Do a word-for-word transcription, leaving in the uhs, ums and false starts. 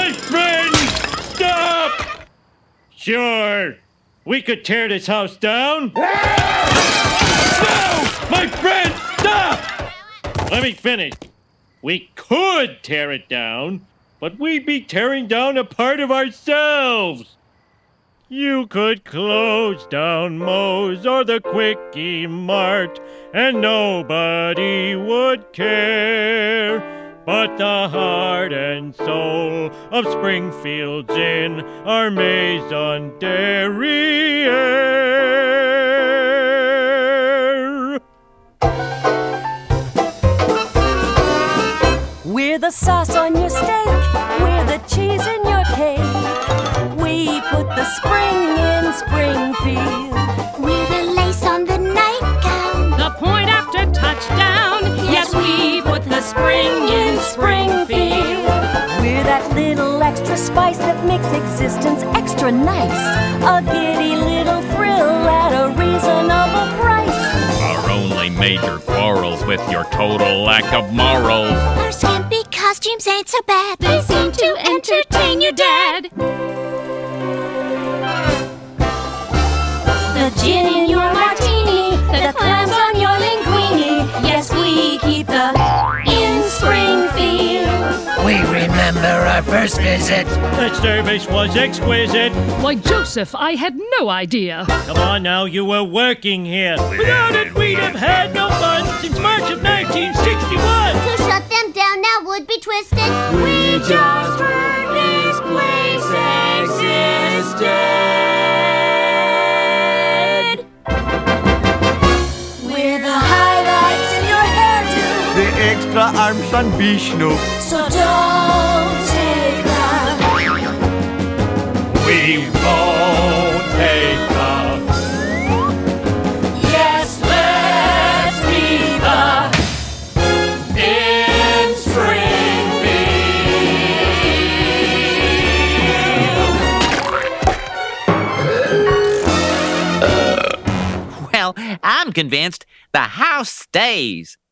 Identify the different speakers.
Speaker 1: My friend! Stop! Sure, we could tear this house down. No! My friend, stop! Let me finish. We could tear it down, but we'd be tearing down a part of ourselves. You could close down Moe's or the Quickie Mart, and nobody would care. But the heart and soul of Springfield's Inn are Maison Derriere.
Speaker 2: We're the sauce on your steak, we're the cheese in your cake. We put the spring in Springfield.
Speaker 3: We're the lace on the nightgown,
Speaker 4: the point after touchdown. Yes, we put the spring in Springfield.
Speaker 2: We're that little extra spice that makes existence extra nice. A giddy little thrill at a reasonable price.
Speaker 5: Our only major quarrels with your total lack of morals.
Speaker 3: Our skimpy costumes ain't so bad.
Speaker 4: They seem to entertain your dad.
Speaker 2: The gin in your martini, the clams on your linguine. Yes, we keep the in Springfield.
Speaker 6: We remember our first visit.
Speaker 1: The service was exquisite.
Speaker 4: Why, Joseph, I had no idea.
Speaker 1: Come on now, you were working here. Without it, we'd have had no fun since March of nineteen sixty-one.
Speaker 3: To shut them down now would be twisted.
Speaker 2: We just heard this place existed. We're the highlights in your hairdo.
Speaker 7: The extra arms on Vishnu.
Speaker 2: So don't take that.
Speaker 1: We won't take up.
Speaker 2: Yes, let's be the in Springfield.
Speaker 6: Well, I'm convinced the house stays.